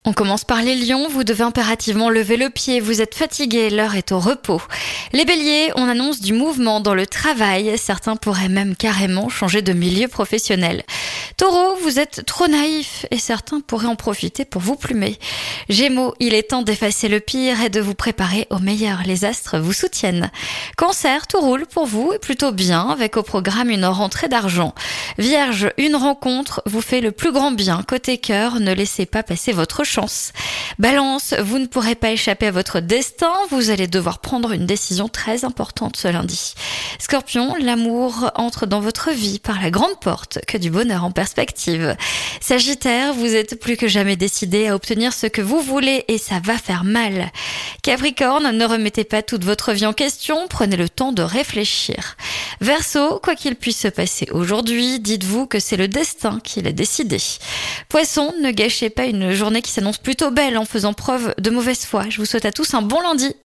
On commence par les lions, vous devez impérativement lever le pied, vous êtes fatigué, l'heure est au repos. Les béliers, on annonce du mouvement dans le travail, certains pourraient même carrément changer de milieu professionnel. Taureau, vous êtes trop naïf et certains pourraient en profiter pour vous plumer. Gémeaux, il est temps d'effacer le pire et de vous préparer au meilleur, les astres vous soutiennent. Cancer, tout roule pour vous et plutôt bien, avec au programme une rentrée d'argent. Vierge, une rencontre vous fait le plus grand bien, côté cœur, ne laissez pas passer votre chance. Balance, vous ne pourrez pas échapper à votre destin, vous allez devoir prendre une décision très importante ce lundi. Scorpion, l'amour entre dans votre vie par la grande porte, que du bonheur en perspective. Sagittaire, vous êtes plus que jamais décidé à obtenir ce que vous voulez et ça va faire mal. Capricorne, ne remettez pas toute votre vie en question, prenez le temps de réfléchir. Verseau, quoi qu'il puisse se passer aujourd'hui, dites-vous que c'est le destin qui l'a décidé. Poisson, ne gâchez pas une journée qui s'annonce plutôt belle en faisant preuve de mauvaise foi. Je vous souhaite à tous un bon lundi.